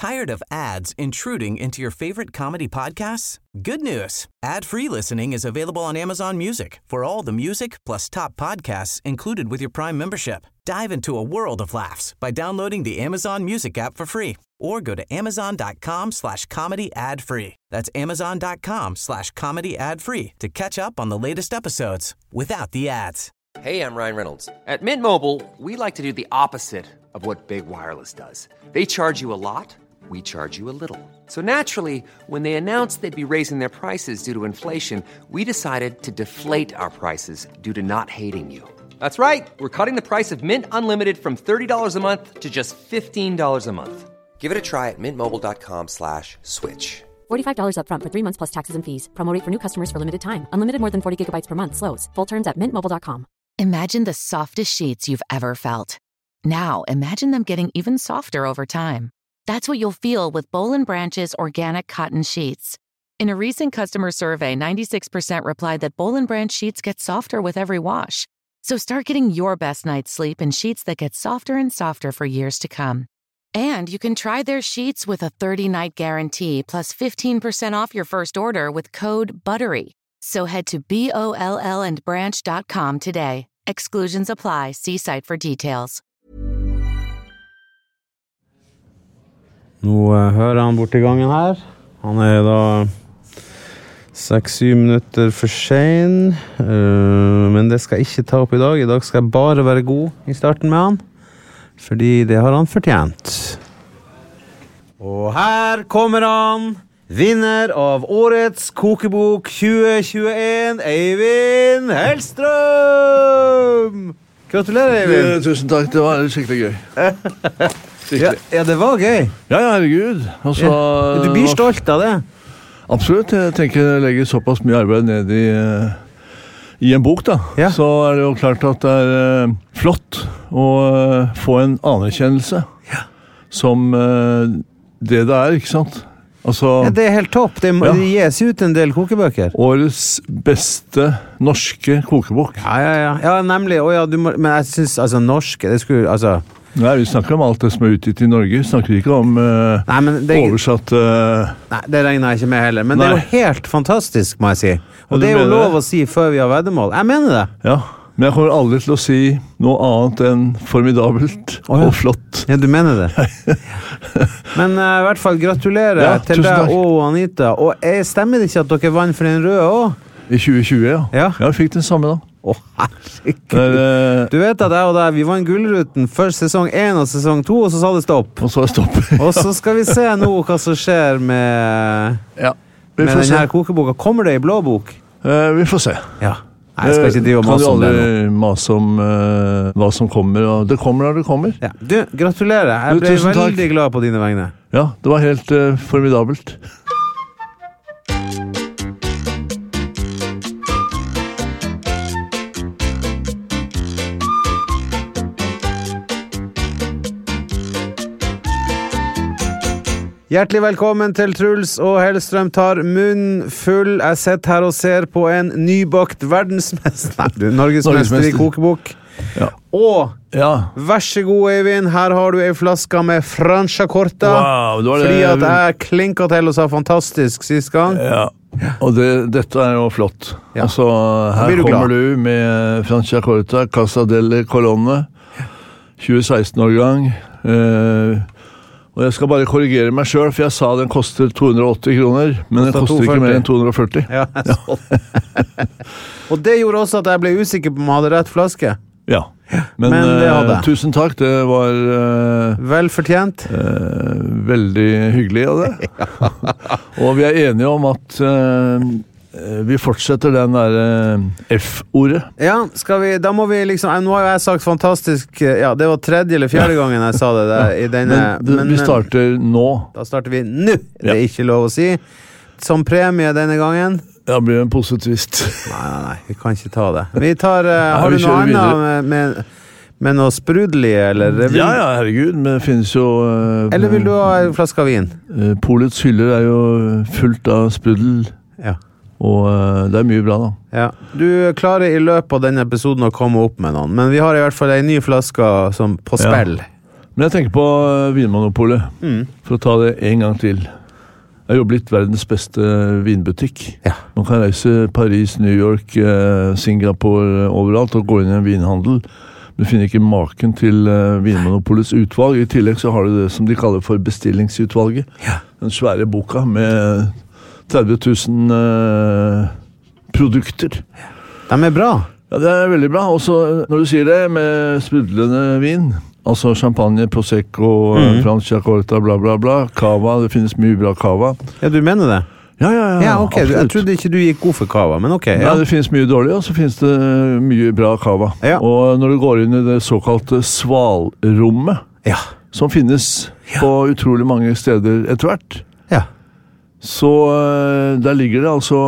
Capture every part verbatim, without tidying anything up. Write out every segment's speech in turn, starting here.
Tired of ads intruding into your favorite comedy podcasts? Good news. Ad-free listening is available on Amazon Music for all the music plus top podcasts included with your Prime membership. Dive into a world of laughs by downloading the Amazon Music app for free or go to amazon.com slash comedy ad-free. That's amazon.com slash comedy ad-free to catch up on the latest episodes without the ads. Hey, I'm Ryan Reynolds. At Mint Mobile, we like to do the opposite of what Big Wireless does. They charge you a lot, we charge you a little. So naturally, when they announced they'd be raising their prices due to inflation, we decided to deflate our prices due to not hating you. That's right. We're cutting the price of Mint Unlimited from thirty dollars a month to just fifteen dollars a month. Give it a try at mintmobile.com slash switch. forty-five dollars up front for three months plus taxes and fees. Promo rate for new customers for limited time. Unlimited more than forty gigabytes per month. Slows full terms at mint mobile dot com. Imagine the softest sheets you've ever felt. Now, imagine them getting even softer over time. That's what you'll feel with Boll and Branch's organic cotton sheets. In a recent customer survey, ninety-six percent replied that Boll and Branch sheets get softer with every wash. So start getting your best night's sleep in sheets that get softer and softer for years to come. And you can try their sheets with a thirty-night guarantee plus fifteen percent off your first order with code BUTTERY. So head to B O L L and branch dot com today. Exclusions apply. See site for details. Nå uh, hører han bort i gangen her. Han er da seks-syv minutter for sen. Uh, men det skal jeg ikke ta opp i dag. I dag skal jeg bare være god i starten med han. Fordi det har han fortjent. Og her kommer han, vinner av årets kokebok tjue tjueen, Eivind Hellstrøm! Gratulerer, Eivind! Eh, tusen takk, det var skikkelig gøy. ja, ja, det var gøy. Ja, ja, herregud. Altså, ja, du blir stolt av det? Absolutt, jeg tenker jeg legger såpass mye arbeid ned i... Uh, I en bok da, ja. Så er det jo klart at det er uh, flott å uh, få en anerkjennelse ja. Som uh, det det er, ikke sant? Altså, ja, det er helt topp. Det, ja. Det gis ut en del kokebøker. Årets beste norske kokebok. Ja, ja, ja. Ja, nemlig. Oh, ja, du må, men jeg synes, altså, norske, det skulle, altså... Nei, vi snakker om alt det som er utgitt i Norge. Vi snakker ikke om uh, nei, det, oversatt... Uh, nei, det regner jeg ikke med heller. Men nei. Det er jo helt fantastisk, må jeg si. Og ja, det er jo lov det? Å si før vi har veddemål. Jeg mener det. Ja, men jeg kommer aldri til å si noe annet enn formidabelt oh, ja. Og flott. Ja, du mener det. Men uh, i hvert fall gratulerer ja, til deg takk. Og Anita. Og jeg stemmer det ikke at dere vann for den røde også? I tjue tjue, ja. Ja, ja jeg fikk den samme da. Åh, oh, herregud. Du vet at jeg og deg, vi var en gullruten for sesong én og sesong to, og så sa det stopp. Og så er det stopp. Og så skal vi se nå hva som skjer med, ja, med denne kokeboka. Kommer det i blå bok? Uh, vi får se. Ja. Nei, jeg skal ikke drive og mase om det nå. Kan du aldri mase om uh, hva som kommer, og det kommer når det kommer. Ja. Du, gratulerer. Jeg ble du, veldig takk. Glad på dine vegne. Ja, det var helt uh, formidabelt. Hjertelig velkommen til Truls og Hellstrøm tar munn full. Jeg sitter her og ser på en nybakt verdensmester, nei, du, Norgesmester i kokebok. Ja. Og, ja. Vær så god, Eivind, her har du en flaske med Franciacorta. Wow, det var det. Fordi at jeg klinket til og sa fantastisk sist gang. Ja, og det, dette er jo flott. Ja. Altså, her du kommer glad. Du med Franciacorta, Casa delle Colonne, tjue seksten-årgang. Eh... Og jeg skal bare korrigere meg selv, for jeg sa den koster to hundre og åtti kroner, men den koster ikke mer enn to hundre og førti. Ja, ja. Og det gjorde også at jeg ble usikker på om jeg hadde rett flaske. Ja, men, men uh, tusen takk, det var... Uh, Vel fortjent. Uh, veldig hyggelig av det. Og vi er enige om at... Uh, vi fortsetter den der uh, F-ordet. Ja, skal vi, da må vi liksom, nå har jeg sagt fantastisk, ja, det var tredje eller fjerde gangen jeg sa det der, i denne, men, men vi starter nå. Da starter vi nå, det er ikke lov å si. Som premie denne gangen. Ja, det blir en positivt. Nei, nei, nei, vi kan ikke ta det. Vi tar, uh, nei, har du noe annet med, med, med noe sprudelig, eller? Vil... Ja, ja, herregud, men det finnes jo... Uh, eller vil du ha en flaske av vin? Uh, Polets hyller er jo fullt av sprudel. Ja. Og uh, det er mye bra da. Ja. Du klarer i løpet av denne episoden å komme opp med noen, men vi har i hvert fall en ny flaske som på spill. Ja. Men jeg tenker på Vinmonopolet, mm. for å ta det en gang til. Det er jo blitt verdens beste vinbutikk. Ja. Man kan reise Paris, New York, Singapore, overalt og gå inn i en vinhandel. Du finner ikke maken til Vinmonopolets utvalg. I tillegg så har du det som de kaller for bestillingsutvalget. Ja. Den svære boka med tretti tusen uh, produkter. De er bra. Ja, det er veldig bra. Også når du sier det med sprudlende vin, altså champagne, prosecco, mm. Franciacorta, bla bla bla, cava, det finnes mye bra cava. Ja, du mener det? Ja, ja, ja. Ja, ok, absolutt. Jeg trodde ikke du gikk god for cava, men ok. Ja, ja det finnes mye dårlig, og så finnes det mye bra cava. Ja. Og når du går inn i det såkalte svalrommet, ja. som finnes ja. på utrolig mange steder etter hvert, ja. så der ligger det altså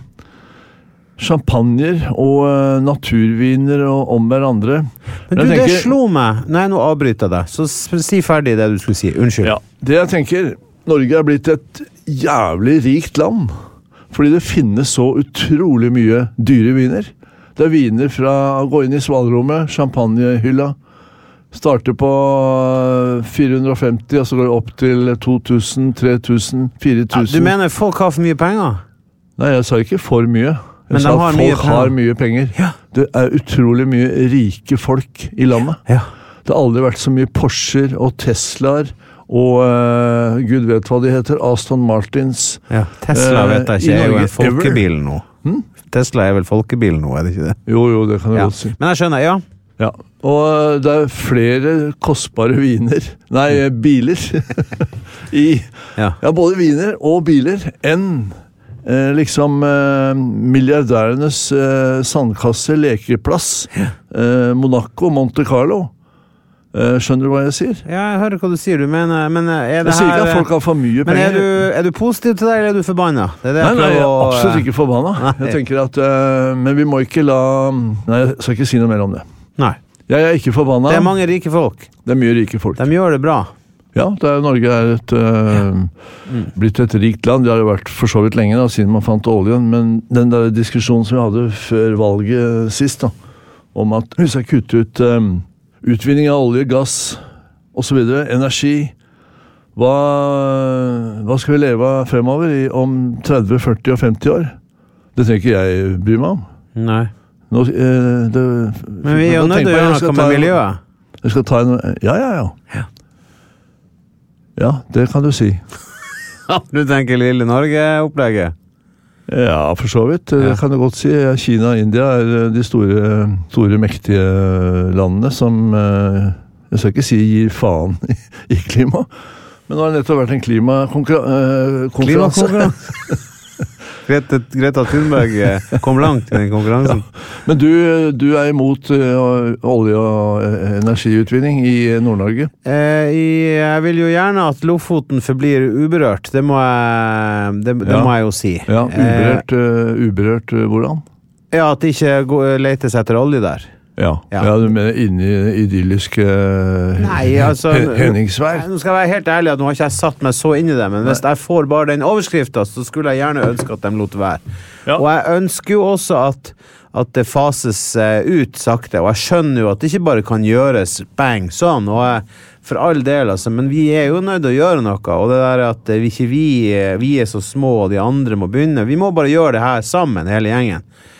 champagner og uh, naturviner og om hverandre. Men du, tenker, det slo meg. Nei, nå avbryter jeg deg. Så si ferdig det du skulle si. Unnskyld. Ja, det jeg tenker, Norge er blitt et jævlig rikt land. Fordi det finnes så utrolig mye dyre viner. Det er viner fra å gå inn i svalrommet, champagnehylla. Starter på fire hundre og femti, og så går det opp til to tusen, tre tusen, fire tusen. Ja, du mener folk har for mye penger? Nei, jeg sa ikke for mye. Jeg Men sa har folk mye har mye penger. Ja. Det er utrolig mye rike folk i landet. Ja. Det har aldri vært så mye Porscher og Teslaer og uh, Gud vet hva de heter, Aston Martins. Ja, Tesla vet jeg ikke, er jo en folkebil nå. Hmm? Tesla er vel folkebil nå, er det ikke det? Jo, jo, det kan du ja. godt si. Men jeg skjønner, ja. Ja, og det er flere kostbare viner, nei, biler, i, ja. ja, både viner og biler, enn Eh, liksom eh, milliardærenes eh, sandkasse, lekeplass, eh, Monaco, Monte Carlo. Eh, skjønner du hva jeg sier? Ja, jeg hører hva du sier, du mener, men er det jeg sier her... ikke at folk har for mye men penger. Men er du, er du positiv til det, eller er du forbanna? Det det nei, nei, jeg er å... absolutt ikke forbanna. Nei. Jeg tenker at, eh, men vi må ikke la... Nei, jeg skal ikke si noe mer om det. Nei. Jeg er ikke forbanna. Det er mange rike folk. Det er mye rike folk. De gjør det bra. Ja, det er, Norge er et, uh, ja. mm. blitt et rikt land. Det har jo vært for så vidt lenge da, siden man fant oljen, men den der diskusjonen som vi hadde før valget sist, da, om at vi skal kutte ut um, utvinning av olje, gass, og så videre, energi, hva, hva skal vi leve av fremover i om tretti, førti og femti år? Det trenger ikke jeg bry meg om. Nei. Nå, uh, det, men vi er jo nødt til å gjøre noe med miljøet. Jeg skal ta en... Ja, ja, ja. Ja. Ja, det kan du si. Du tenker lille Norge-opplegget? Ja, for så vidt. Det ja. kan du godt si. Kina og India er de store, store mektige landene som, jeg skal ikke si gir faen i, i klima, men nå har det nettopp vært en klimakonferanse. Klimakonferanse? Greta, Greta Thunberg kom langt i den konkurransen. Ja. Men du, du er imot uh, olje- og energiutvinning i Nord-Norge? Eh, jeg vil jo gjerne at Lofoten forblir uberørt. Det må jeg, det, det ja. må jeg jo si. Ja, uberørt, uh, uberørt uh, hvordan? Ja, at det ikke går, letes etter olje der. Ja, ja. ja du mener inni idylliske Nei, altså, Henningsvær? Nå skal jeg være helt ærlig at nå har ikke jeg satt meg så inn i det, men hvis jeg får bare den overskriften, så skulle jeg gjerne ønske at de lot være. Ja. Og jeg ønsker jo også at, at det fases ut sakte, og jeg skjønner jo at det ikke bare kan gjøres bang sånn, og jeg, for all del, altså, men vi er jo nødt til å gjøre noe, og det der at vi ikke vi, vi er så små, og de andre må begynne, vi må bare gjøre det her sammen, hele gjengen.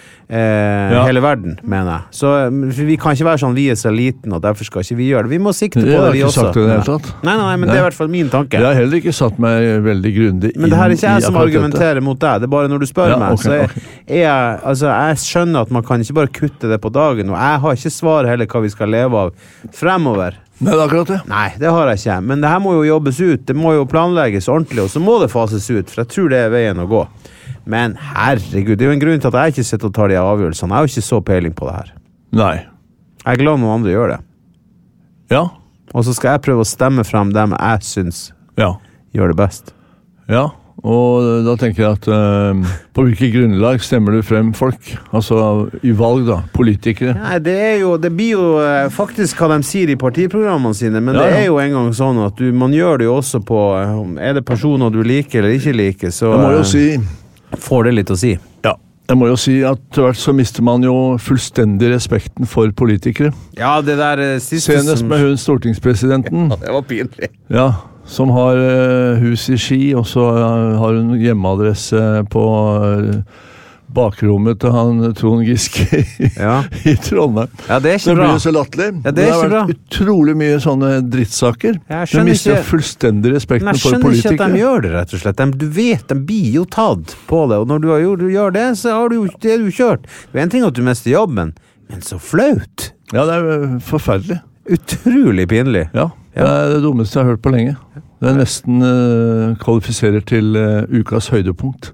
Eh, ja. Hele verden, mener jeg. Så vi kan ikke være sånn vi er så liten, og derfor skal ikke vi gjøre det. Vi må sikte på det, det vi også. Sagt det i det hele tatt. Nei, nei, nei, men nei. Det er i hvert fall min tanke. Jeg har heller ikke satt meg veldig grundig inn i... Men det her er ikke jeg som argumenterer mot deg, det er bare når du spør ja, meg, okay, så jeg, okay. jeg, altså, jeg skjønner at man kan ikke bare kutte det på dagen, og jeg har ikke svar heller hva vi skal leve av fremover. Nei, det er akkurat det. Nei, det har jeg ikke. Men det her må jo jobbes ut, det må jo planlegges ordentlig, og så må det fases ut, for jeg tror det er veien å gå. Men herregud, det er jo en grunn til at jeg ikke sitter og tar de avgjørelsene. Jeg har jo ikke så peiling på det her. Nei. Jeg er glad noen andre gjør det. Ja. Og så skal jeg prøve å stemme frem dem jeg synes ja. gjør det best. Ja, og da tenker jeg at uh, på hvilke grunnlag stemmer du frem folk? Altså i valg da, politikere? Nei, det er jo, det blir jo uh, faktisk hva de sier i partiprogrammene sine, men ja, ja. Det er jo en gang sånn at du, man gjør det jo også på, uh, er det personer du liker eller ikke liker, så... Jeg må jo si... Får det litt å si. Ja. Jeg må jo si at til hvert så mister man jo fullstendig respekten for politikere. Ja, det der siste Senest som... med hun stortingspresidenten. Ja, det var pinlig. Ja, som har uh, hus i Ski, og så uh, har hun hjemmeadresse på uh, bakrommet til han Trond Giske i, ja. i Trondheim. Ja, det er ikke det bra. Det blir så latterlig. Ja, det, det har vært bra. utrolig mye sånne drittsaker. De mister ikke... fullstendig respekten for politikere. Jeg skjønner ikke at de gjør det, rett og slett. De, du vet, de blir jo tatt på det, og når du, har gjort, du gjør det, så har du jo det du kjørt. Det er en ting at du mister jobben, men så flaut. Ja, det er forferdelig. Utrolig pinlig. Ja, det er det dummeste jeg har hørt på lenge. Det er nesten uh, kvalifiserer til uh, ukas høydepunkt.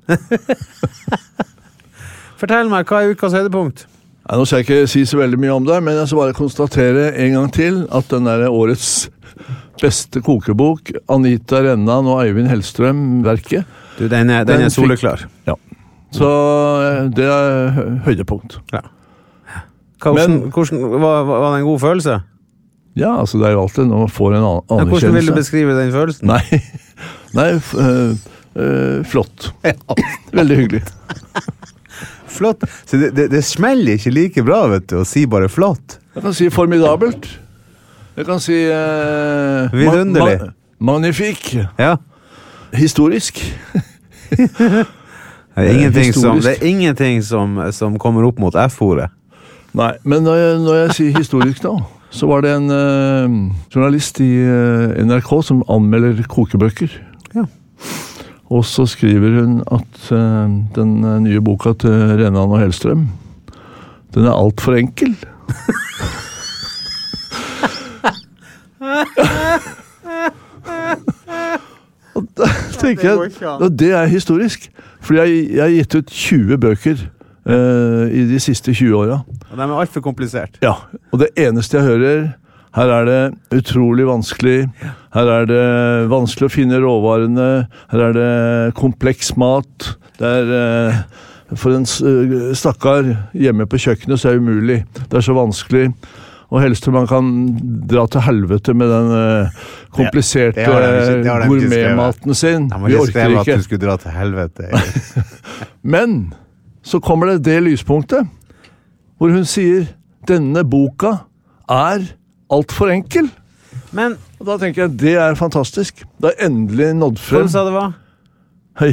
Fortell meg, hva er ukas høydepunkt? Ja, nå skal jeg ikke si så veldig mye om det, men jeg skal bare konstatere en gang til at den der årets beste kokebok, Anita Rennan og Eivind Hellstrøm-verket. Du, den er, den den er soleklar. Fikk, ja. Så det er høydepunkt. Ja. Hvordan, men, hvordan, var, var det en god følelse? Ja, altså det er jo alltid når man får en anerkjennelse. Ja, hvordan vil du beskrive den følelsen? Nei, nei uh, uh, flott. Veldig hyggelig. Flott. Så det, det, det smeller ikke like bra, vet du, å si bare flott. Jeg kan si formidabelt. Jeg kan si uh, vidunderlig. Ma ma magnifik. Ja. Historisk. det, er ingenting Historisk. Som, det er ingenting som, som kommer opp mot F-ordet. Nei, men når jeg, når jeg sier historisk da, så var det en uh, journalist i uh, N R K som anmelder kokebøker. Ja. Og så skriver hun at uh, den uh, nye boka til Rennan og Hellstrøm, den er alt for enkel. Og da tenker jeg, og det er historisk. Fordi jeg, jeg har gitt ut tjue bøker uh, i de siste tjue åra. Og de er alt for komplisert. Ja, og det eneste jeg hører... Her er det utrolig vanskelig, her er det vanskelig å finne råvarene, her er det kompleks mat, det er for en stakkar hjemme på kjøkkenet så er det umulig, det er så vanskelig, og helst man kan dra til helvete med den kompliserte gourmetmaten sin. De har ikke skrevet at du skulle dra til helvete. Men så kommer det det lyspunktet, hvor hun sier, denne boka er alt for enkel. Men og da tenker jeg, det er fantastisk. Det er endelig nådd frem. Hva sa det var? Hei.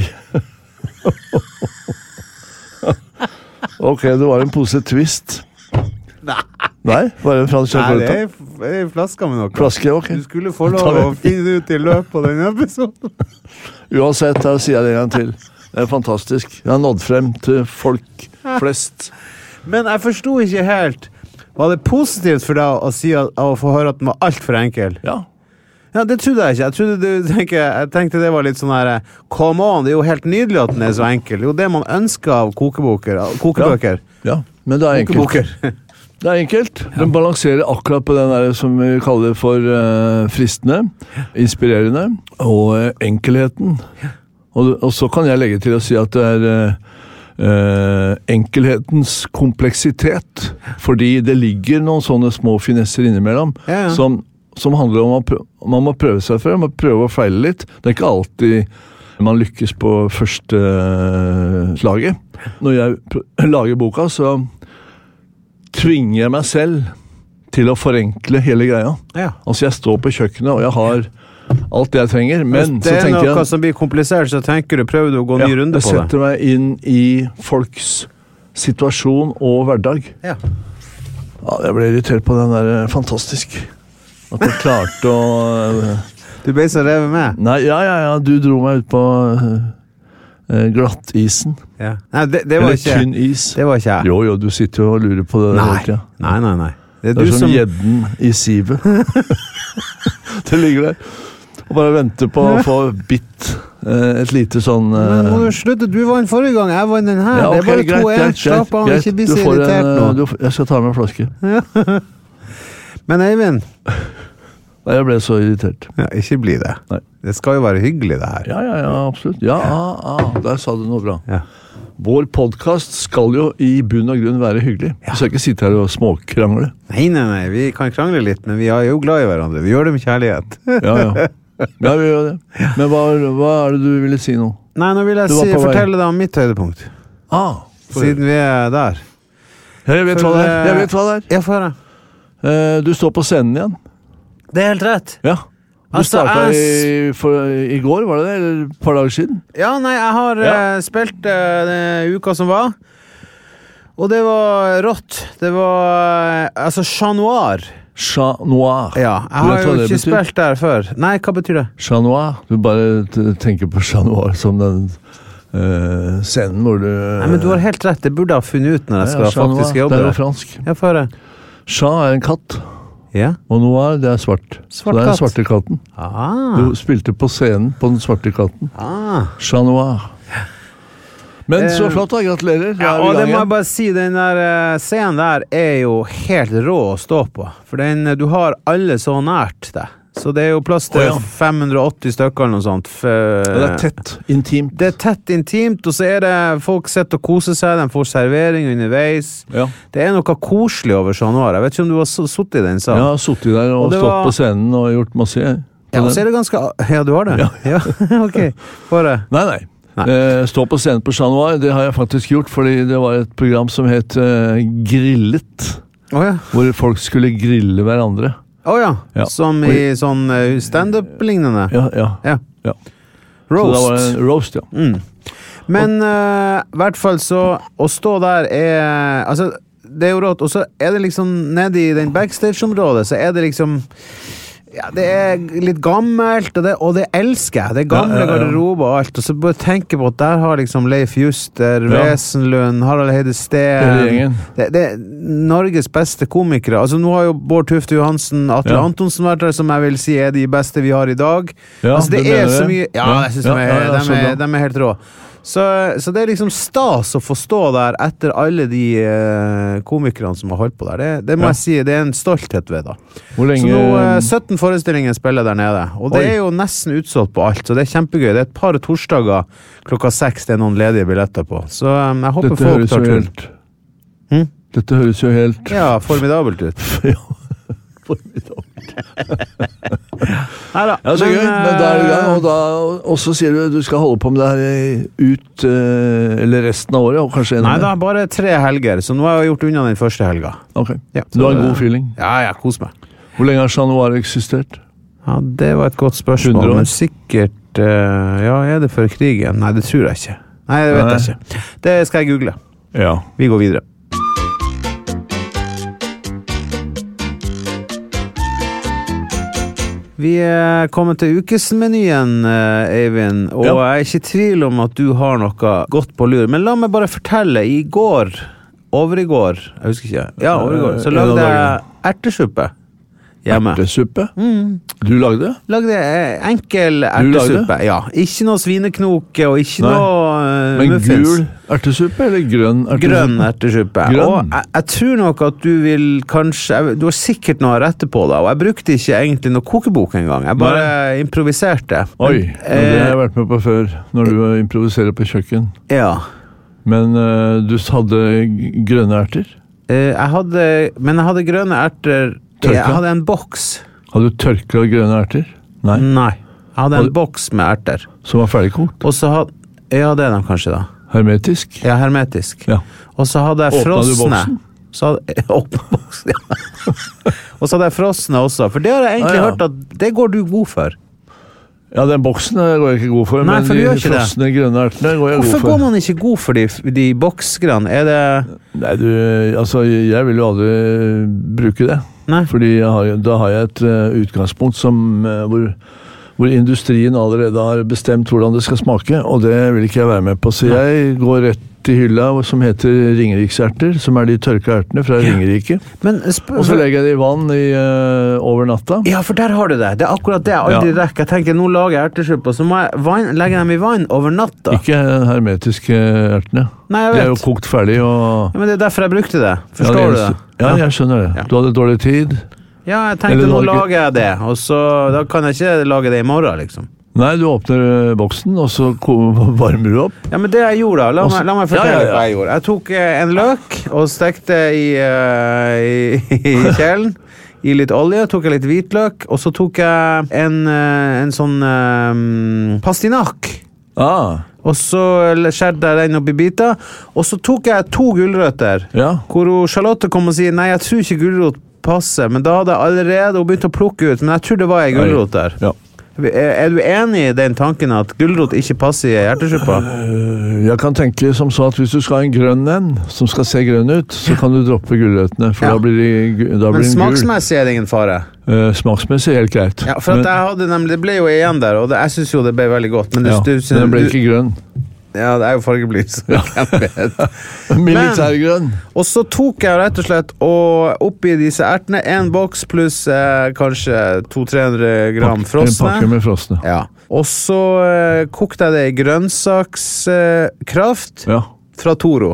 Ok, det var en pose twist. Nei. Nei? Var det en fransk sjokolade? Nei, det er flaska med noe. Flaske, ok. Du skulle få lov å finne ut i løpet av denne episoden. Uansett, da sier jeg det en gang til. Det er fantastisk. Det har nådd frem til folk flest. Men jeg forstod ikke helt. Var det positivt for deg å si at, å få høre at den var alt for enkel? Ja. Ja, det trodde jeg ikke. Jeg, trodde du, tenker, jeg tenkte det var litt sånn her, come on, det er jo helt nydelig at den er så enkel. Det er jo det man ønsker av kokeboker, kokebøker. Ja, ja, men det er enkelt. Det er enkelt. Den balanserer akkurat på den der som vi kaller for uh, fristende, inspirerende, og uh, enkelheten. Og, og så kan jeg legge til å si at det er... Uh, Uh, enkelhetens kompleksitet, fordi det ligger noen sånne små finesser innimellom, ja, ja. Som, som handler om at man må prøve seg frem, man må prøve å feile litt. Det er ikke alltid man lykkes på første uh, slaget. Når jeg lager boka, så tvinger jeg meg selv til å forenkle hele greia. Ja. Altså jeg står på kjøkkenet, og jeg har alt det jeg trenger, men hvis det er noe jeg, som blir komplisert, så tenker du, prøver du å gå en ja, ny runde på det. Jeg setter meg inn i folks situasjon og hverdag. Ja. Ja, jeg ble irritert på den der, fantastisk. At jeg klarte å... Du ble så revet med? Nei, ja, ja, ja, du dro meg ut på uh, glattisen. Ja. Nei, det, det var Eller ikke... tynn is. Det var ikke jeg. Jo, jo, du sitter jo og lurer på det. Nei, der, nei, nei, nei. Det er, det er som gjedden i sivet. Det ligger der. Og bare vente på å få bitt eh, et lite sånn... Eh... Men må du slutte, du var den forrige gang, jeg var den her. Ja, okay, det er bare greit, to en, slapp av, ikke bli så irritert en, nå. Du, jeg skal ta med en flaske. Ja. Men Eivind... Nei, jeg ble så irritert. Ja, ikke bli det. Nei. Det skal jo være hyggelig det her. Ja, ja, ja, absolutt. Ja, ah, ah, der sa du noe bra. Ja. Vår podcast skal jo i bunn og grunn være hyggelig. Ja. Vi skal ikke sitte her og småkrangle. Nei, nei, nei, vi kan krangle litt, men vi er jo glad i hverandre. Vi gjør det med kjærlighet. Ja, ja. Ja, vi gjør det. Men hva, hva er det du ville si nå? Nei, nå vil jeg si, fortelle deg om mitt høydepunkt. Ah, siden vi er der. Jeg vet For, hva det er. Jeg vet hva det er. Ja, for det. Uh, du står på scenen igjen. Det er helt rett. Ja. Du altså, startet jeg... i, for, i går, var det det? Eller et par dager siden? Ja, nei, jeg har ja. uh, spilt uh, den uka som var. Og det var rått. Det var uh, altså Chat Noir. Chat Noir. Ja, jeg har jo ikke betyr? spilt der før. Nei, hva betyr det? Chat Noir. Du bare tenker på Chat Noir som den uh, scenen hvor du... Nei, men du har helt rett. Det burde jeg ha funnet ut når jeg skal ja, faktisk jobbe. Det er jo fransk. Ja, for det. Chat er en katt. Ja. Og Noir, det er svart. Svart Så det er den svarte katten. Ah. Du spilte på scenen på den svarte katten. Ah. Chat Noir. Men så flott da, gratulerer. Ja, og det må jeg bare si, den der uh, scenen der er jo helt rå å stå på. For den, du har alle så nært deg. Så det er jo plass til oh, ja. fem hundre og åtti stykker eller noe sånt. For, det er tett, intimt. Det er tett, intimt, og så er det folk sitter og koser seg, de får servering underveis. Ja. Det er noe koselig over Chat Noir. Jeg vet ikke om du har suttet i den salen. Ja, jeg har suttet der og, og stått var... på scenen og gjort masse. Ja, og så er det ganske... Ja, du har det? Ja, ja. Ok, bare. Nei, nei. Eh, stå på scenen på Chat Noir, det har jeg faktisk gjort, fordi det var et program som het uh, Grillet. Oh, ja. Hvor folk skulle grille hverandre. Å oh, ja. ja, som i sånn uh, stand-up-lignende. Ja, ja. ja. ja. Roast. Så det var en roast, ja. Mm. Men i uh, hvert fall så, å stå der er, altså, det er jo rått, og så er det liksom, nede i den backstage-området, så er det liksom, ja, det er litt gammelt, og det, og det elsker jeg. Det er gamle ja, ja, ja. garderober og alt, og så bare tenke på at der har liksom Leif Juster, ja. Wesenlund, Harald Heide Steen, det, det er Norges beste komikere. Altså nå har jo Bård Tufte Johansen, Atle ja. Antonsen vært der, som jeg vil si er de beste vi har i dag. Ja, altså det, det er så mye, ja, jeg synes ja, de, er, ja, ja, de, er, de er helt rå. Så, så det er liksom stas å få stå der etter alle de eh, komikerne som har holdt på der. Det, det må ja. jeg si, det er en stolthet ved da. Hvor lenge... Så nå eh, sytten forestillinger spiller der nede, og det Oi. er jo nesten utsolgt på alt, så det er kjempegøy. Det er et par torsdager klokka seks, det er noen ledige billetter på. Så um, jeg håper Dette folk tar turen. Helt... Hm? Dette høres jo helt... Ja, formidabelt ut. Ja, formidabelt. Neida, ja, så men, gøy, men da er du i gang, og, da, og så sier du du skal holde på med det her ut, eller resten av året, og kanskje en Nei da, bare tre helger, så nå har jeg gjort unna den første helga. Ok, ja, du har en god feeling? Ja, ja, kos meg. Hvor lenge har Chat Noir eksistert? Ja, det var et godt spørsmål, men sikkert, uh, ja, er det før krigen? Nei, det tror jeg ikke. Nei, det vet Nei. jeg ikke. Det skal jeg google. Ja. Vi går videre. Vi er kommet til ukesmenyen, Eivind, og ja. jeg er ikke i tvil om at du har noe godt på lur. Men la meg bare fortelle, i går, over i går, jeg husker ikke, ja, over i går, så lagde jeg ertesuppe hjemme. Ertesuppe? Mm. Du lagde? Lagde enkel ertesuppe, ja. Ikke noe svineknoke og ikke Nei. noe uh, Men muffins. Gul ertesuppe eller grønn ertesuppe? Grønn ertesuppe. Grønn. Og jeg, jeg tror nok at du vil kanskje, du har sikkert noe rett på deg, og jeg brukte ikke egentlig noe kokebok engang. Jeg bare Nei. improviserte. Oi, Men, det har jeg vært med på før, når du improviserer på kjøkken. Ja. Men uh, du hadde grønne erter? Uh, jeg hadde, men jeg hadde grønne erter... Tørka? Jeg hadde en boks. Hadde du tørka grønne erter? Nei. Nei. Jeg hadde en hadde... boks med erter. Som var ferdigkokt? Og så hadde... Ja, det er de kanskje da. Hermetisk? Ja, hermetisk. Ja. Og så hadde jeg frosne... Åpnet du boksen? Så hadde... Åpnet boksen, ja. Og så hadde jeg frosne også, for det har jeg egentlig ah, ja. hørt at det går du god for. Ja, den boksen går jeg ikke god for, Nei, men for de frosne grønne ertene går jeg Hvorfor god for. Hvorfor går man ikke god for de, de boksgrann? Er det... Nei, du, altså, jeg vil jo aldri bruke det. Nei. Fordi jeg har, da har jeg et uh, utgangspunkt som, uh, hvor, hvor industrien allerede har bestemt hvordan det skal smake, og det vil ikke jeg være med på. Så jeg går rett i hylla som heter ringerikserter, som er de tørka ertene fra ja. Ringeriket. Og så legger jeg det i vann i, uh, over natta. Ja, for der har du det. Det er akkurat det jeg aldri ja. rekker. Jeg tenker, nå lager jeg ertesuppe, så må jeg vann, legge dem i vann over natta. Ikke hermetiske ertene. Nei, jeg vet. De er jo kokt ferdig og... Ja, men det er derfor jeg brukte det. Forstår ja, det du det? Ja, jeg skjønner det. Ja. Du hadde dårlig tid. Ja, jeg tenkte, nå lager jeg det, og så da kan jeg ikke lage det i morgen, liksom. Nei, du åpner boksen, og så varmer du opp. Ja, men det jeg gjorde da, la, meg, la meg fortelle ja, ja, ja. hva jeg gjorde. Jeg tok en løk og stekte i, uh, i, i kjelen, i litt olje, tok jeg litt hvitløk, og så tok jeg en, uh, en sånn um, pastinakk. Ah. og så skjærte jeg den opp i biter, og så tok jeg to gulrøtter, ja. hvor Charlotte kom og sier, nei, jeg tror ikke gulrot passer, men da hadde jeg allerede begynt å plukke ut, men jeg tror det var en gulrot der. Ja. Er du enig i den tanken at gulrot ikke passer i hjertesuppa? Jeg kan tenke som så at hvis du skal ha en grønn en, som skal se grønn ut, så kan du droppe gulrøttene, for ja. da blir det da blir Men smaksmessig er det ingen fare? Uh, smaksmessig er helt greit. Ja, for at jeg hadde nemlig, det ble jo igjen der, og det, jeg synes jo det ble veldig godt. Men ja, du, du, den ble ikke grønn. Ja, det er jo fargeblitt, så ja. jeg vet. Militærgrønn. Og så tok jeg rett og slett og oppi disse ertene, en boks pluss eh, kanskje to til tre hundre gram frosne. En pakke med frosne. Ja. Og så eh, kokte jeg det i grønnsakskraft eh, ja. fra Toro.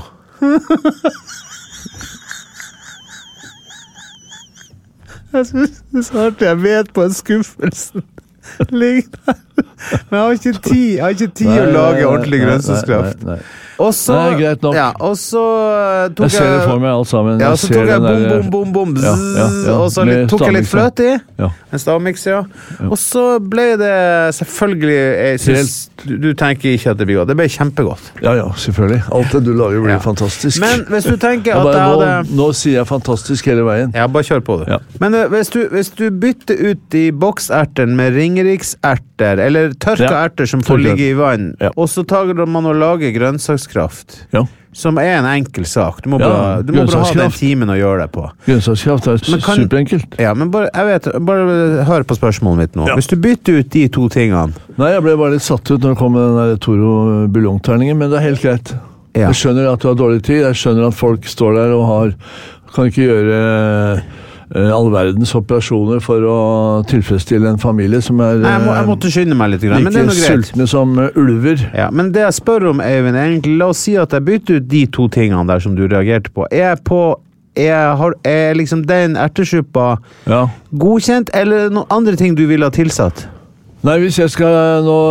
Jeg synes det er så artig, jeg vet på en skuffelsen. Ligger der. Men jeg har ikke tid, jeg har ikke tid nei, å lage ordentlig grønnsakskraft. Nei, nei, nei. Og så, nei, greit nok. Ja, og så tok jeg... Jeg ser det for meg alt sammen. Ja, så tok jeg bom, bom, bom, bom, bzz, ja, ja, ja. og så litt, tok jeg litt fløt i. Ja. En stavmiks, ja. ja. Og så ble det selvfølgelig, jeg synes, du, du tenker ikke at det blir godt. Det ble kjempegodt. Ja, ja, selvfølgelig. Alt det du lager blir ja. fantastisk. Men hvis du tenker at bare, jeg hadde... Nå, nå sier jeg fantastisk hele veien. Ja, bare kjør på det. Ja. Men uh, hvis, du, hvis du bytter ut de boksertene med ringerikserter, eller tørka ja. erter som får ligge i vann, ja. og så tar man og lager grønnsakskraft, ja. som er en enkel sak. Du må, ja, bare, du må bare ha den timen å gjøre det på. Grønnsakskraft er kan, superenkelt. Ja, men bare, jeg vet, bare hør på spørsmålet mitt nå. Ja. Hvis du bytter ut de to tingene... Nei, jeg ble bare litt satt ut når det kom med den der Toro buljongterningen, men det er helt greit. Ja. Jeg skjønner at du har dårlig tid, jeg skjønner at folk står der og har, kan ikke gjøre... all verdens operasjoner for å tilfredsstille en familie som er Nei, jeg, må, jeg måtte skynde meg litt grann, like men det er noe greit. Sultne som ulver. Ja, men det jeg spør om, Eivind, egentlig, la oss si at jeg bytter ut de to tingene der som du reagerte på. Er jeg på er, har, er liksom den ertesuppa ja. godkjent, eller noen andre ting du ville ha tilsatt? Nei, hvis jeg skal nå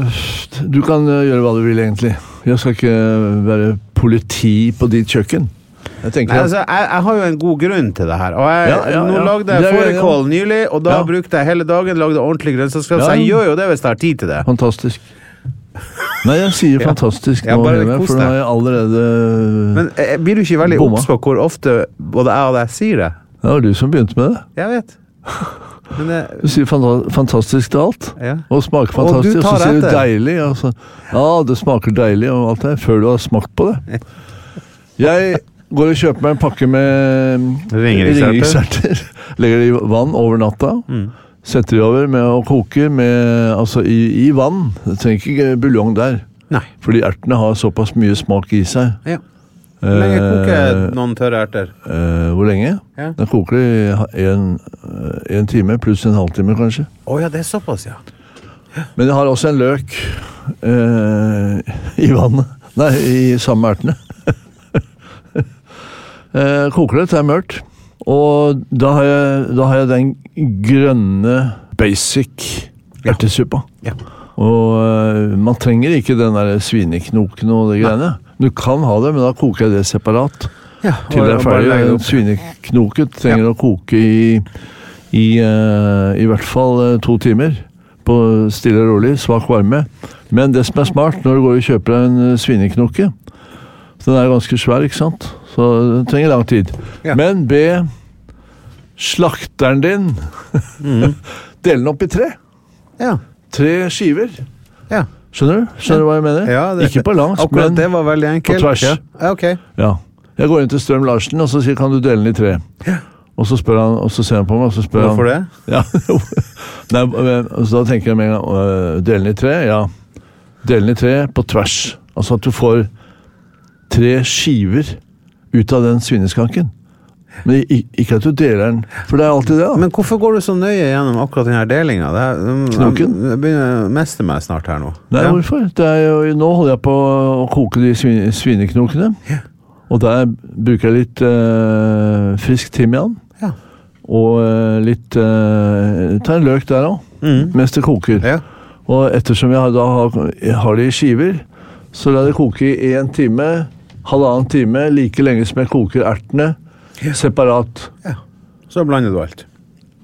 du kan gjøre hva du vil egentlig. Jeg skal ikke være politi på ditt kjøkken. Jeg, Nei, altså, jeg, jeg har jo en god grunn til det her, og jeg, ja, ja, nå ja. lagde jeg fårikål nylig, og da ja. brukte jeg hele dagen, lagde ordentlig grønnsakskraft, ja. så jeg gjør jo det hvis jeg har tid til det. Fantastisk. Nei, jeg sier fantastisk nå, ja, med, for nå har jeg allerede Men eh, blir du ikke veldig obs på hvor ofte både jeg og deg sier det? Det var du som begynte med det. Jeg vet. Men det... Du sier fanta fantastisk til alt, ja. og smaker fantastisk, og, og så sier du deilig, altså. Ja, det smaker deilig og alt det, før du har smakt på det. Jeg... går og kjøper meg en pakke med ringerikserter, legger det i vann over natta, mm. setter de over med å koke med, altså i, i vann. Det trenger ikke buljong der. Nei. Fordi ertene har såpass mye smak i seg. Ja. Hvor lenge koker noen tørre erter? Eh, hvor lenge? Ja. Den koker i en, en time, pluss en halvtime kanskje. Åja, oh, det er såpass, ja. ja. Men jeg har også en løk eh, i vannet. Nei, i samme ertene. Eh, koker det til det er mørkt, og da har jeg, da har jeg den grønne basic ertesuppa. Ja. Ja. Og uh, man trenger ikke den der svineknoken og det greiene. Du kan ha det, men da koker jeg det separat. Ja, til det er ferdig. Svineknoket trenger ja. å koke i, i, uh, i hvert fall uh, to timer. På stille og rolig, svak varme. Men det som er smart når du går og kjøper en uh, svineknoke, den er ganske svær, ikke sant? Så det trenger lang tid. Ja. Men be slakteren din mm. dele den opp i tre. Ja. Tre skiver. Ja. Skjønner du? Skjønner du hva jeg mener? Ja, det, ikke på langs, akkurat men det var veldig enkelt. På tvers. Ja. Ja, okay. Ja. Jeg går inn til Strøm Larsen, og så sier kan du dele den i tre. Ja. Og så spør han, og så ser han på meg, og så spør Hvorfor han... Hvorfor det? Ja. Nei, og så da tenker jeg med en gang, dele den i tre? Ja. Dele den i tre på tvers. Altså at du får tre skiver ut av den svineskanken. Men ikke at du deler den, for det er alltid det da. Men hvorfor går du så nøye gjennom akkurat denne delingen? Det er, Knoken? Det begynner å meste meg snart her nå. Nei, ja. Hvorfor? Det er jo, nå holder jeg på å koke de svine, svineknokene, ja. og der bruker jeg litt uh, frisk timian, ja. og uh, litt, uh, ta en løk der også, mm. mens det koker. Ja. Og ettersom jeg da har, har det i skiver, så lar det koke i en time, halvannen time, like lenge som jeg koker ertene, ja. separat. Ja, så blander du alt.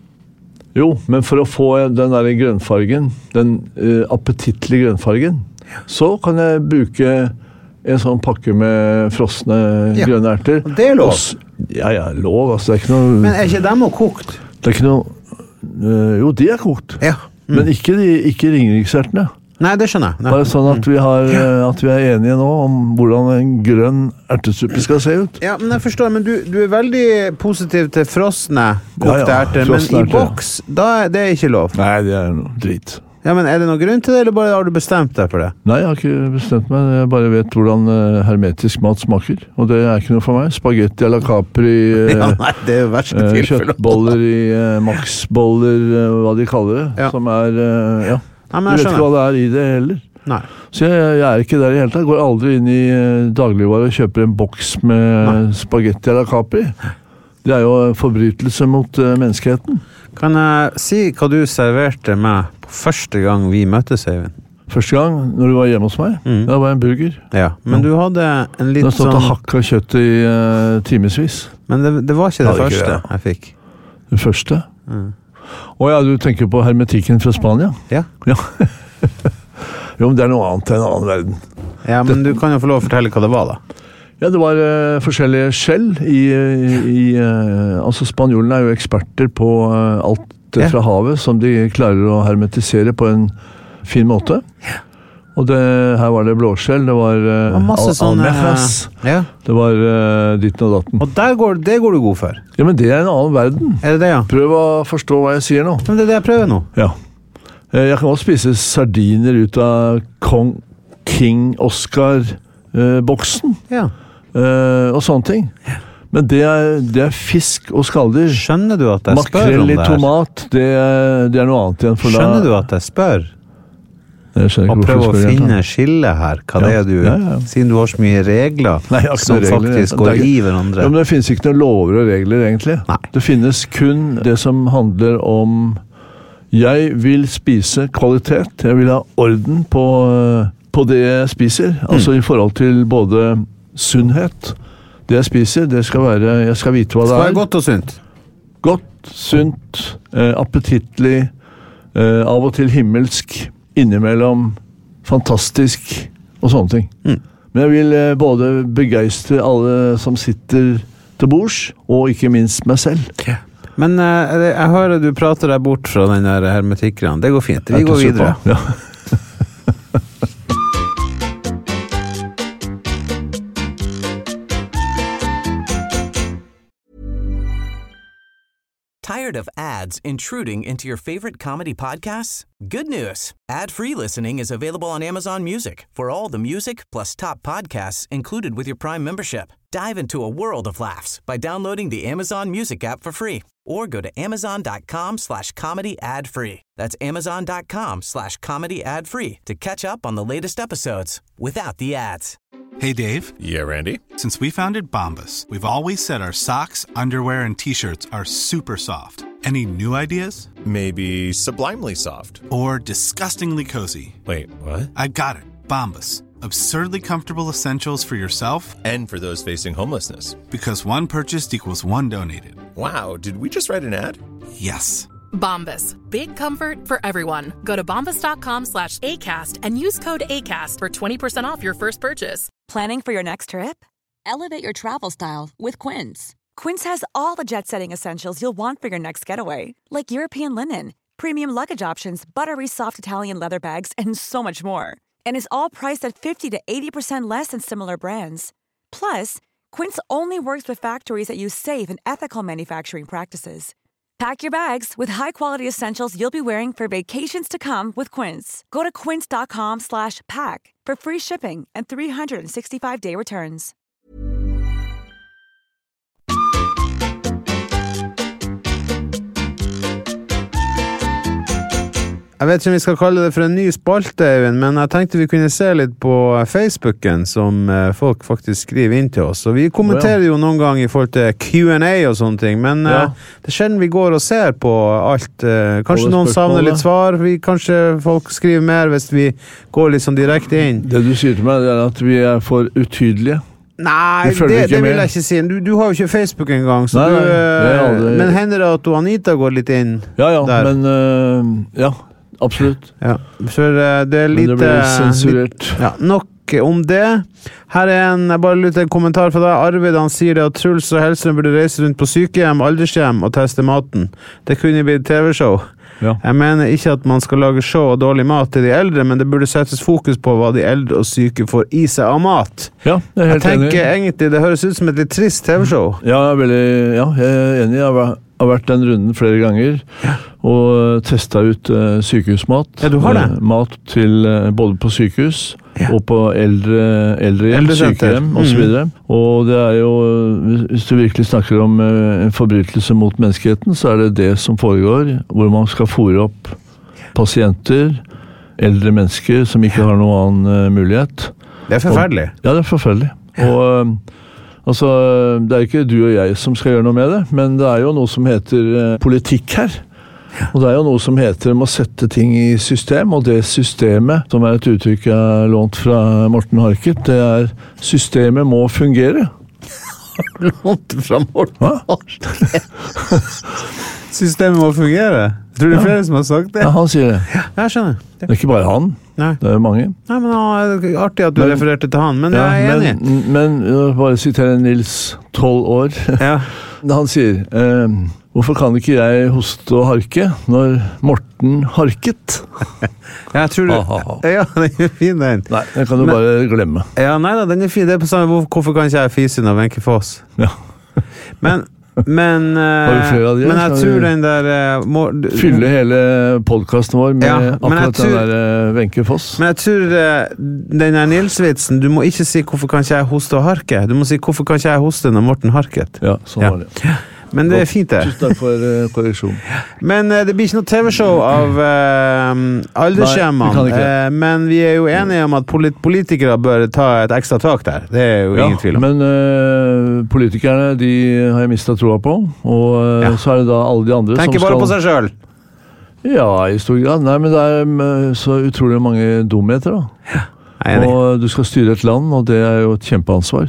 Jo, men for å få den der grønnfargen, den uh, appetittlige grønnfargen, så kan jeg bruke en sånn pakke med frosne ja. grønne erter. Det er lov. Og, ja, ja, lov. Altså, det er ikke noe... Men er ikke dem også kokt? Det er ikke noe... Øh, jo, de er kokt. Ja. Mm. Men ikke, de, ikke ringeriksertene. Nei, det skjønner jeg. Nei. Bare sånn at vi, har, at vi er enige nå om hvordan en grønn ertesuppe skal se ut. Ja, men jeg forstår, men du, du er veldig positiv til frosne kokte ja, ja, erter, men i boks, da er det ikke lov. Nei, det er noe drit. Ja, men er det noen grunn til det, eller bare har du bestemt deg for det? Nei, jeg har ikke bestemt meg. Jeg bare vet hvordan hermetisk mat smaker. Og det er ikke noe for meg. Spaghetti à la Capri, ja, nei, det er jo verste eh, tilfellet. Kjøttboller i eh, Max-boller, eh, hva de kaller det. Ja. Som er, eh, ja. Nei, du vet ikke hva det er i det heller. Nei. Så jeg, jeg er ikke der i hele tatt. Jeg går aldri inn i eh, dagligvarer og kjøper en boks med nei. Spaghetti à la Capri. Det er jo forbrytelse mot uh, menneskeheten. Kan jeg si hva du serverte meg på første gang vi møttes, Eivind? Første gang, når du var hjemme hos meg, mm. det var en burger. Ja, men du hadde en litt sånn... Du har stått og hakket kjøtt i uh, timesvis. Men det, det var ikke det, det første ikke, jeg fikk. Det første? Mm. Å ja, du tenker på hermetikken fra Spania? Ja. Ja. Jo, men det er noe annet enn en annen verden. Ja, men det... du kan jo få lov å fortelle hva det var da. Ja, det var uh, forskjellige skjell i, i uh, altså spanjolene er jo eksperter på uh, alt det fra ja. havet som de klarer å hermetisere på en fin måte. Ja. Og det, her var det blåskjell, det var uh, al almejas, ja. det var uh, ditten og datten. Og der går, det går du god for? Ja, men det er en annen verden. Er det det, ja? Prøv å forstå hva jeg sier nå. Men det er det jeg prøver nå. Ja. Uh, jeg kan også spise sardiner ut av Kong, King Oscar-boksen. Uh, ja. Uh, og sånne ting. Men det er, det er fisk og skalldyr. Skjønner du at jeg spør om det her? Makrell i tomat, det er, det er noe annet igjen. For skjønner da... du at jeg spør? Jeg skjønner ikke og prøver å finne skille her. Hva ja. det er du... Ja, ja. Siden du har så mye regler Nei, som regler. faktisk går ikke... i hverandre. Ja, men det finnes ikke noen lover og regler, egentlig. Nei. Det finnes kun det som handler om... Jeg vil spise kvalitet. Jeg vil ha orden på, på det jeg spiser. Mm. Altså i forhold til både... sunnhet. Det jeg spiser, det skal være, jeg skal vite hva det er. Det skal være godt og sunt. Godt, sunt, eh, appetittlig, eh, av og til himmelsk, innimellom fantastisk og sånne ting. Mm. Men jeg vil eh, både begeistre alle som sitter til bords, og ikke minst meg selv. Ja. Men eh, jeg hører du prater deg bort fra den der hermetikkeren. Det går fint. Vi går videre. Ja. Tired of ads intruding into your favorite comedy podcasts? Good news. Ad-free listening is available on Amazon Music for all the music plus top podcasts included with your Prime membership. Dive into a world of laughs by downloading the Amazon Music app for free or go to amazon.com slash comedy ad free. That's amazon.com slash comedy ad free to catch up on the latest episodes without the ads. Hey, Dave. Yeah, Randy. Since we founded Bombas, we've always said our socks, underwear, and T-shirts are super soft. Any new ideas? Maybe sublimely soft. Or disgustingly cozy. Wait, what? I got it. Bombas. Absurdly comfortable essentials for yourself and for those facing homelessness. Because one purchased equals one donated. Wow, did we just write an ad? Yes. Bombas. Big comfort for everyone. Go to bombas.com slash ACAST and use code ACAST for twenty percent off your first purchase. Planning for your next trip? Elevate your travel style with Quince. Quince has all the jet-setting essentials you'll want for your next getaway, like European linen, premium luggage options, buttery soft Italian leather bags, and so much more. And is all priced at fifty to eighty percent less than similar brands. Plus, Quince only works with factories that use safe and ethical manufacturing practices. Pack your bags with high-quality essentials you'll be wearing for vacations to come with Quince. Go to quince.com slash pack for free shipping and three sixty-five day returns. Jeg vet ikke om vi skal kalle det for en ny spalte, Eivind, men jeg tenkte vi kunne se litt på Facebooken som folk faktisk skriver inn til oss. Og vi kommenterer jo noen gang i forhold til Q and A og sånne ting, men ja. det er sjelden vi går og ser på alt. Kanskje noen savner litt svar, vi, kanskje folk skriver mer hvis vi går litt sånn direkte inn. Det du sier til meg er at vi er for utydelige. Nei, det, det vil jeg ikke si. Du, du har jo ikke Facebook engang, så nei, du, nei, aldri... men hender det at du Anita går litt inn ja, ja, der? Men uh, ja, absolutt. Ja, for det er lite... Men det blir sensurert. Litt, ja, nok om det. Her er en, jeg bare lytter en kommentar fra deg. Arvid, han sier det at Truls og Hellstrøm burde reise rundt på sykehjem, aldershjem og teste maten. Det kunne bli et T V-show. Ja. Jeg mener ikke at man skal lage show og dårlig mat til de eldre, men det burde settes fokus på hva de eldre og syke får i seg av mat. Ja, jeg er helt jeg tenker enig. egentlig, det høres ut som et litt trist T V-show. Ja, jeg er, veldig, ja, jeg er enig. Jeg har vært den runden flere ganger og testet ut uh, sykehusmat. Ja, du har det. Uh, mat til uh, både på sykehus ja. og på eldre, eldrehjem, sykehjem og så videre. Mm. Og det er jo, hvis du virkelig snakker om uh, en forbrytelse mot menneskeheten, så er det det som foregår, hvor man skal fôre opp pasienter, eldre mennesker som ikke har noen annen uh, mulighet. Det er forferdelig. Og, ja, det er forferdelig. Og uh, altså, det er ikke du og jeg som skal gjøre noe med det, men det er jo noe som heter uh, politikk her. Og det er jo noe som heter om å sette ting i system, og det systemet, som er et uttrykk jeg har lånt fra Morten Harket, det er systemet må fungere. Lånt fra Morten Harket? Systemet må fungere? Tror du det er flere som har sagt det? Ja, han sier det. Ja, jeg skjønner. Det er ikke bare han. Nei. Det er jo mange. Nei, men det er artig at du men, refererte til han, men ja, jeg er enig. Men, men jeg bare sitere Nils, tolv år. Ja. Han sier, eh, hvorfor kan ikke jeg hoste og harke når Morten harket? Jeg tror du... Ah, ah, ah. Ja, den er fin, den. Nei, den kan du men, bare glemme. Ja, nei da, den er fin. Det er på samme, hvorfor kan ikke jeg fise når Wenche Foss? Ja. Men... Men, uh, de, men jeg tror den der uh, må, fylle hele podcasten vår med ja, akkurat tror, den der uh, Wenche Foss. Men jeg tror uh, den der Nils-vitsen, du må ikke si hvorfor kan ikke jeg hoste og harke, du må si hvorfor kan ikke jeg hoste når Morten harket. Ja, sånn ja. var det. Men det er fint det. Tusen takk for uh, korreksjon. Men uh, det blir ikke noe T V-show av uh, aldershjemmene. Uh, men vi er jo enige om at polit- politikere bør ta et ekstra tak der. Det er jo ja, ingen tvil om. Men uh, politikerne, de har jeg mistet troa på. Og uh, ja. så er det da alle de andre Tenker som skal... Tenker bare på seg selv. Ja, i stor grad. Nei, men det er uh, så utrolig mange dumheter da. Ja, og du skal styre et land, og det er jo et kjempeansvar.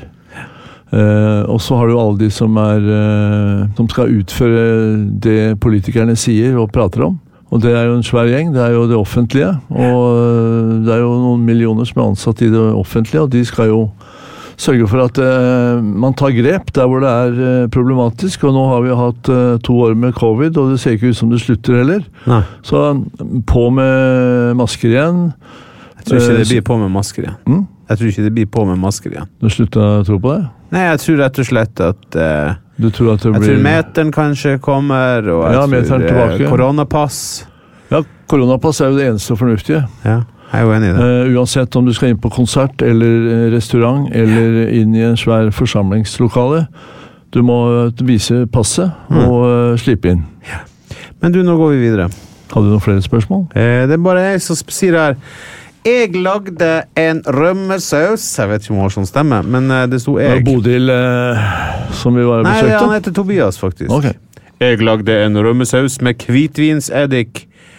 Uh, og så har du alle de som er uh, som skal utføre det politikerne sier og prater om, og det er jo en svær gjeng, det er jo det offentlige, og uh, det er jo noen millioner som er ansatt i det offentlige, og de skal jo sørge for at uh, man tar grep der hvor det er uh, problematisk, og nå har vi hatt uh, to år med covid, og det ser ikke ut som det slutter heller. Nei. Så på med masker igjen. Jeg tror ikke det blir på med masker igjen. Mm? Jeg tror ikke det blir på med masker igjen. Du slutter å tro på det? Nei, jeg tror rett og slett at... Uh, du tror at det jeg blir... tror meteren kanskje kommer, og jeg ja, tror uh, koronapass. Ja, koronapass er jo det eneste fornuftige. Ja, jeg er jo enig i det. Uh, uansett om du skal inn på konsert, eller restaurant, eller inn i en svær forsamlingslokale, du må vise passet mm. og uh, slippe inn. Ja. Men du, nå går vi videre. Har du noen flere spørsmål? Uh, det er bare jeg som sier her... Jeg lagde en rømmesaus. Jeg vet ikke om det var sånn stemme, men det sto jeg. Bodil, eh, som vi var besøkte? Nei, han heter Tobias, faktisk. Okay. Jeg lagde en rømmesaus med hvitvinseddik,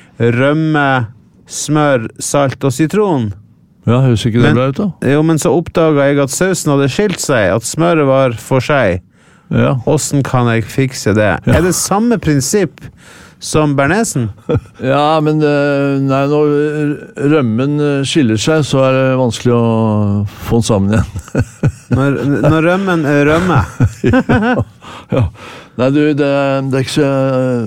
rømme, smør, salt og sitron. Ja, høres ikke det bra ut da? Jo, men så oppdaget jeg at sausen hadde skilt seg, at smøret var for seg. Ja. Hvordan kan jeg fikse det? Ja. Er det samme prinsipp som bernesen? Ja, men nei, når rømmen skiller seg, så er det vanskelig å få den sammen igjen. når, når rømmen rømmer? ja, ja. Nei, du, det, det er ikke så...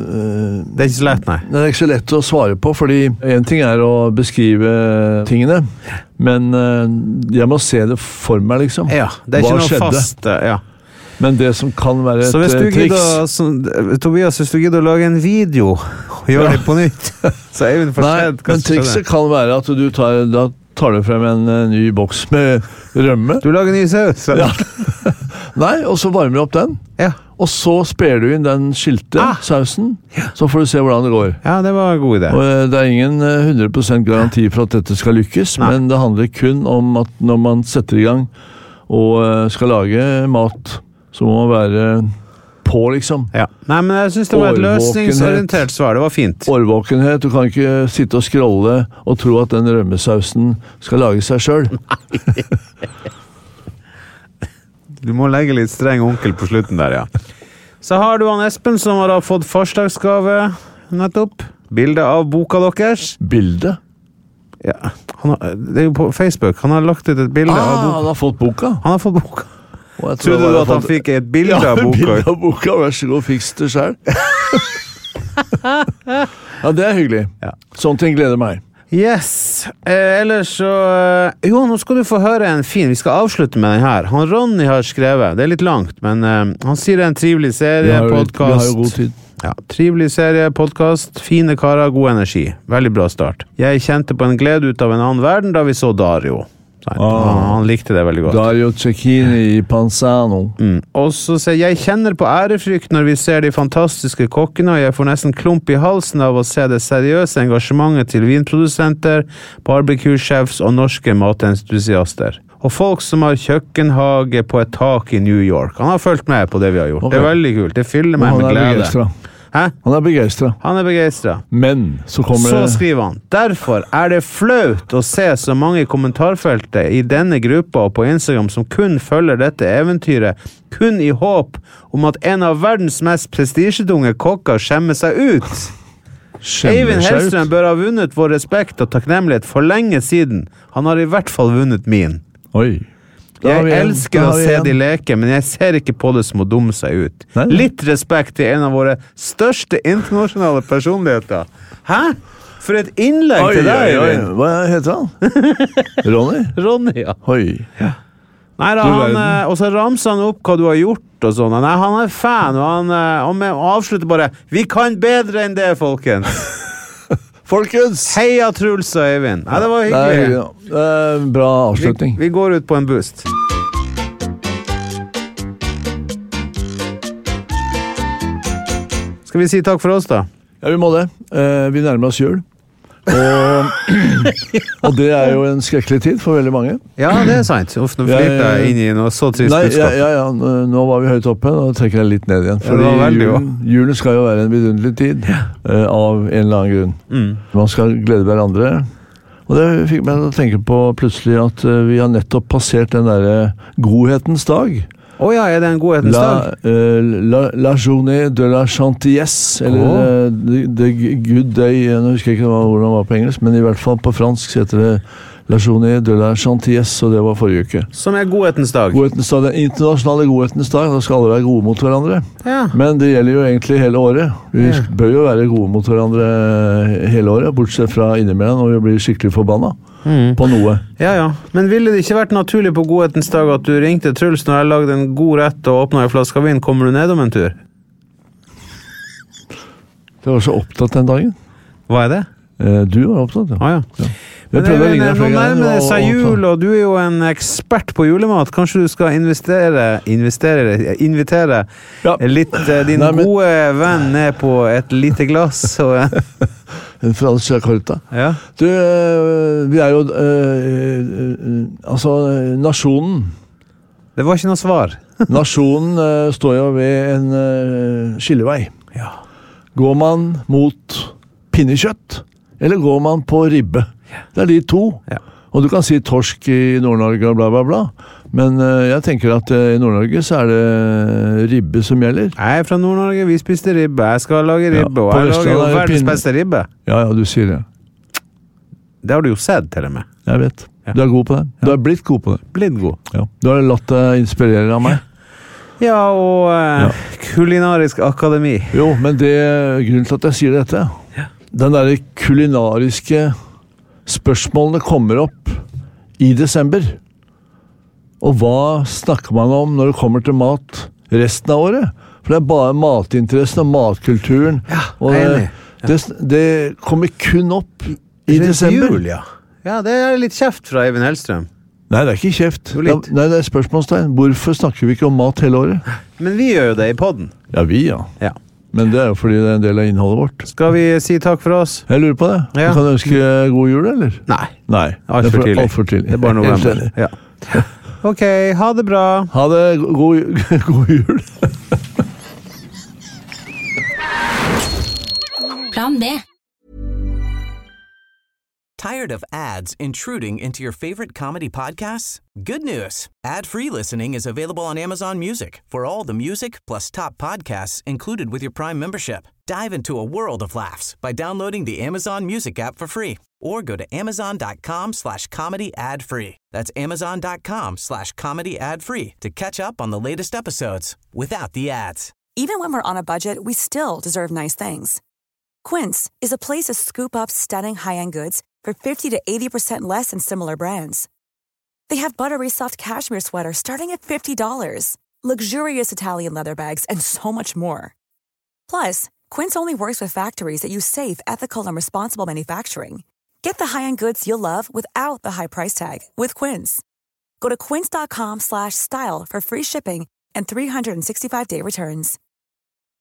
Uh, det er ikke så lett, nei. Det er ikke så lett å svare på, fordi en ting er å beskrive tingene, men uh, jeg må se det for meg, liksom. Ja, det er ikke Hva noe skjedde? fast, ja. Men det som kan være et så hvis du triks... Gidder, så, Tobias, hvis du gidder å lage en video, gjør ja. det på nytt, så er vi forstått. Nei, men trikset kan være at du tar, da tar du frem en uh, ny boks med rømme. Du lager ny saus. Ja. Nei, og så varmer du opp den. Ja. Og så sper du inn den skilte ah. sausen, ja. så får du se hvordan det går. Ja, det var en god idé. Og uh, det er ingen uh, hundre prosent garanti for at dette skal lykkes, Nei. men det handler kun om at når man setter i gang og uh, skal lage mat, så må man være på, liksom. Ja. Nei, men jeg synes det var et løsningsorientert svar. Det var fint. Årvåkenhet. Du kan ikke sitte og scrolle og tro at den rømmesausen skal lage seg selv. Du må legge litt streng onkel på slutten der, ja. Så har du han Espen som har fått forslagsgave nettopp. bilde av boka deres. Bilde? Ja, han har, det er jo på Facebook. Han har lagt ut et bilde ah, av boka. Han har fått boka? Han har fått boka. Trodde du at han fått... fikk et bilde ja, av boka? Ja, bilde av boka. Vær så god, fiks det selv. Ja, det er hyggelig. Ja. Sånne ting gleder meg. Yes. Eh, ellers så... Eh, jo, nå skal du få høre en fin... Vi skal avslutte med den her. Han Ronny har skrevet. Det er litt langt, men eh, han sier det er en trivelig serie, podcast. Vi har jo god tid. Ja, trivelig serie, podcast, fine karer, god energi. Veldig bra start. Jeg kjente på en glede ut av en annen verden da vi så Dario. Ah, han, han likte det veldig godt. Dario Cecchini i Panzano. Mm. Og så sier jeg kjenner på ærefrykt når vi ser de fantastiske kokkene, og jeg får nesten klump i halsen av å se det seriøse engasjementet til vinprodusenter, barbecue-chefs og norske matentusiaster. Og folk som har kjøkkenhage på et tak i New York. Han har følt med på det vi har gjort. Okay. Det er veldig kult. Det fyller meg med glede. Begeistret. Hæ? Han er begeistret. Han er begeistret. Men så kommer Så skriver han, derfor er det flaut å se så mange i kommentarfeltet i denne gruppa og på Instagram som kun følger dette eventyret, kun i håp om at en av verdens mest prestisjetunge kokker skjemmer seg ut. Eivind Hellstrøm bør ha vunnet vår respekt og takknemlighet for lenge siden. Han har i hvert fall vunnet min. Oi. Jeg elsker å se de leke, men jeg ser ikke på det som å dumme seg ut. Nei, nei. Litt respekt til en av våre største internasjonale personligheter. Hæ? For et innlegg oi, til deg, oi, oi. Hva heter han? Ronny? Ronny, ja. Oi. Ja. Nei da, han, og så ramser han opp hva du har gjort og sånn. Nei, han er fan, og han og med, og avslutter bare, vi kan bedre enn det, folkens. Folkens! Heia Truls og Eivind. Nei, det var hyggelig. Nei, ja. eh, bra avslutning. Vi, vi går ut på en boost. Skal vi si takk for oss, da? Ja, vi må det. Eh, vi nærmer oss jul. Og, og det er jo en skrekkelig tid for veldig mange. Ja, det er sant. Uff, nå flirte jeg inn i noe så trist budskap. Ja, ja, ja, nå var vi høyt oppe, nå trekker jeg litt ned igjen. Fordi ja, veldig, julen, julen skal jo være en vidunderlig tid, ja. uh, av en eller annen grunn. Mm. Man skal glede hverandre. Og det fikk meg til å tenke på plutselig at uh, vi har nettopp passert den der godhetens dag. Å oh ja, er det en godhetens la, dag? Uh, la, la journée de la gentillesse, eller oh. uh, the, the good day, nå husker jeg ikke hvordan det var på engelsk, men i hvert fall på fransk heter det la journée de la gentillesse, og det var forrige uke. Som er godhetens dag? Godhetens dag, den internasjonale godhetens dag, da skal alle være gode mot hverandre. Ja. Men det gjelder jo egentlig hele året. Vi ja. bør jo være gode mot hverandre hele året, bortsett fra innimellom når vi blir skikkelig forbanna. Mm. På noe. Ja, ja. Men ville det ikke vært naturlig på godhetens dag at du ringte Truls når jeg lagde en god rett og åpnet en flaske vin? Kommer du ned om en tur? Det var så opptatt den dagen. Hva er det? Eh, du var opptatt, ja. Ah, ja. ja. Men det, men, nå nærmer det seg jul, og du er jo en ekspert på julemat. Kanskje du skal investere, investere invitere ja. litt din Nei, men... gode venn ned på et lite glass og en fransk korta. Ja. Du, vi er jo uh, altså, nasjonen. Det var ikke noe svar. Nasjonen uh, står jo ved en uh, skillevei. Ja. Går man mot pinnekjøtt, eller går man på ribbe? Det er de to. Ja. Og du kan si torsk i Nord-Norge og bla bla bla. Men uh, jeg tenker at uh, i Nord-Norge så er det ribbe som gjelder. Jeg er fra Nord-Norge, vi spiste ribbe. Jeg skal lage ribbe, ja, og jeg lager jo verdens pin... beste ribbe. Ja, ja, du sier det. Det har du jo sett til og med. Jeg vet. Ja. Du er god på det. Du er blitt god på det. Blitt god. Ja. Du har latt deg inspirere av meg. Ja, og uh, ja. Kulinarisk akademi. Jo, men det er grunnen til at jeg sier dette. Ja. Den der kulinariske spørsmålene kommer opp i desember. Og hva snakker man om når det kommer til mat resten av året? For det er bare matinteressen og matkulturen. Ja, og det, ja. det, det kommer kun opp i, i desember. Jul, ja. Ja, det er litt kjeft fra Eivind Hellstrøm. Nei, det er ikke kjeft. Det, nei, det er spørsmålstegn. Hvorfor snakker vi ikke om mat hele året? Men vi gjør jo det i podden. Ja, vi, ja. Ja. Men det er jo fordi det er en del av innholdet vårt. Skal vi si takk for oss? Jeg lurer på det. Ja. Du kan ønske god jul, eller? Nei. Nei. Alt for tidlig. Alt for tidlig. Det er bare november. Ja. Ok, ha det bra. Ha det. God, god jul. Plan B. Tired of ads intruding into your favorite comedy podcasts? Good news. Ad-free listening is available on Amazon Music for all the music plus top podcasts included with your Prime membership. Dive into a world of laughs by downloading the Amazon Music app for free or go to amazon.com slash comedy ad free. That's amazon.com slash comedy ad free to catch up on the latest episodes without the ads. Even when we're on a budget, we still deserve nice things. Quince is a place to scoop up stunning high-end goods for fifty to eighty percent less than similar brands. They have buttery soft cashmere sweaters starting at fifty dollars, luxurious Italian leather bags, and so much more. Plus, Quince only works with factories that use safe, ethical, and responsible manufacturing. Get the high-end goods you'll love without the high price tag with Quince. Go to quince.com slash style for free shipping and three sixty-five day returns.